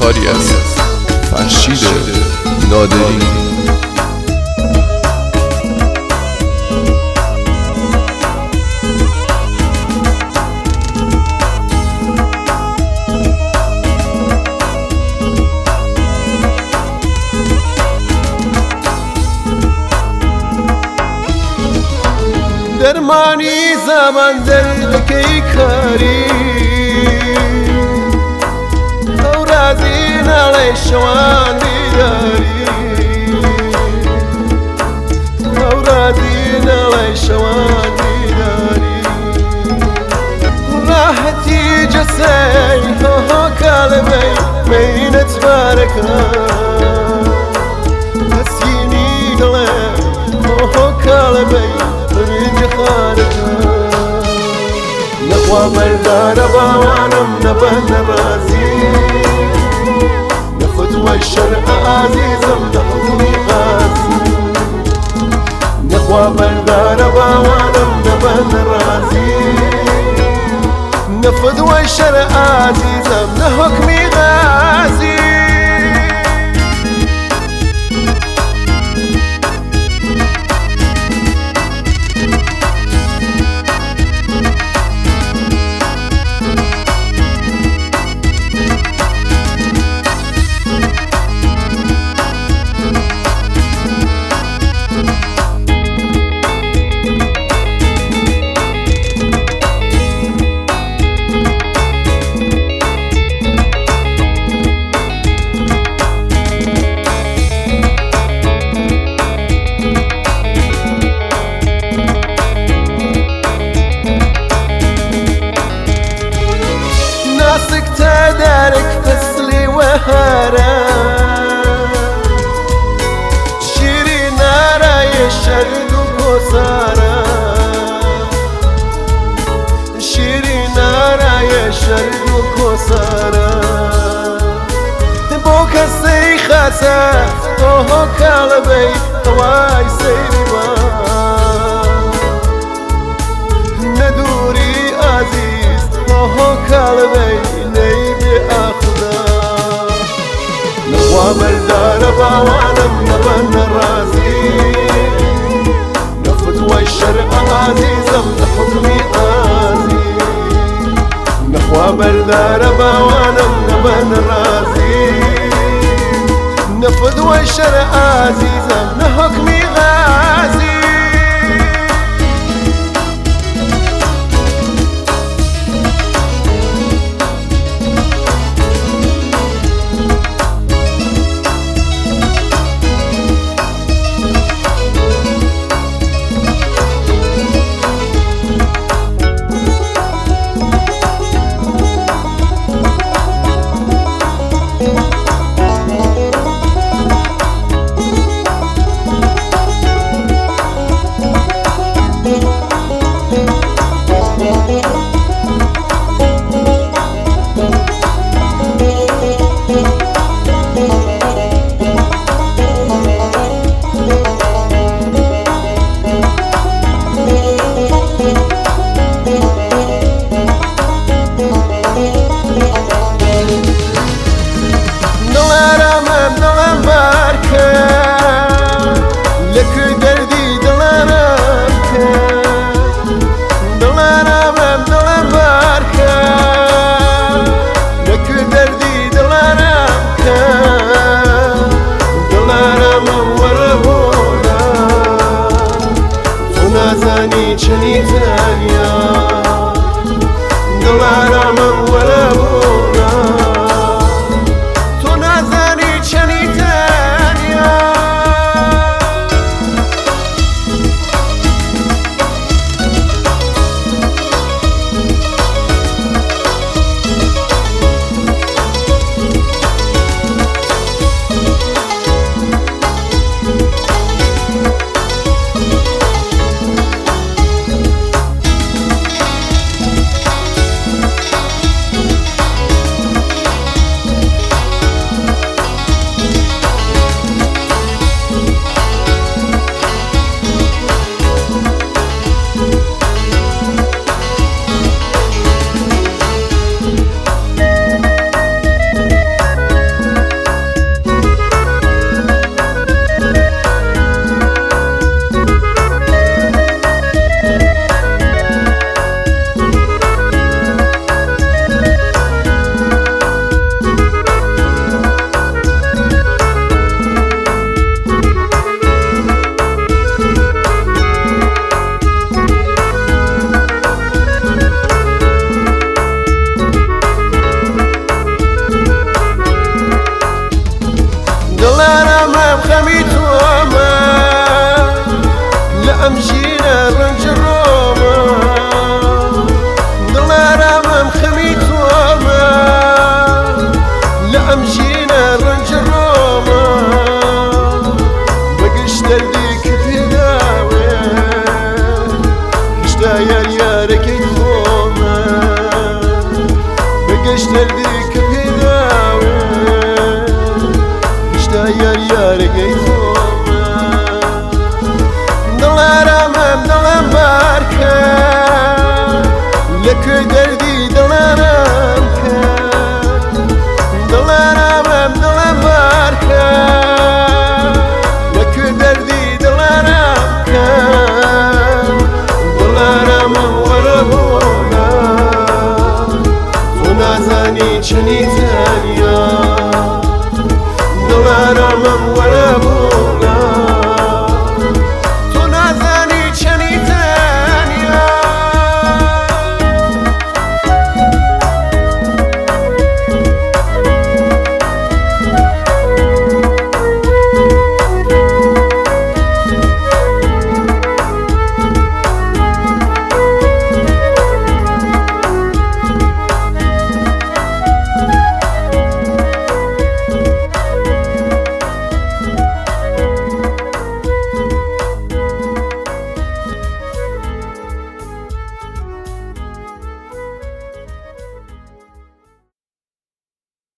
کاری از فرشید نادری. درمانی زمان دردکی کاری او رازی نالی شوان دیداری او رازی نالی شوان دیداری راحتی جسی هو قلبی مینت بارکا تسکینی دلی هو قلبی نخوا بردار باوانم نبن رازي نفتوى الشرع عزيزم نحكمي قاسي نخوا بردار باوانم نبن رازي نفتوى الشرع عزيزم نحكمي قاسي دارك تسلي وهارا شيري نارا يشرد وكسارا شيري نارا يشرد وكسارا بوك السيخاسا اوه قلبي هواي سيري با ندوري عزيز اوه قلبي نخوا بردار باوانم نبن رازي نفتوى الشرع عزيزم نحكمي قاسي نخوا بردار باوانم نبن رازي نفتوى الشرع عزيزم نحكمي قاسي ئەم ژینە ڕەنج ڕۆمە دڵارامم خەمی تۆمە لە ئەم ژینە ڕەنج ڕۆمە بەگشت دەردی کە پێداوێ هێشتا یاریارەکەی خۆمە بەگشت دەردی کە پێداوێ هێشتا یاریارەکەی خۆمە دڵارامم دڵم بارکە لەکوێ دەردی دڵارام کە دڵارامم دڵم بارکە لەکوێ دەردی دڵارام کە دڵارامم وەرە بۆنا تۆ نازانی چنی تەنیا دڵارامم وەرە بۆ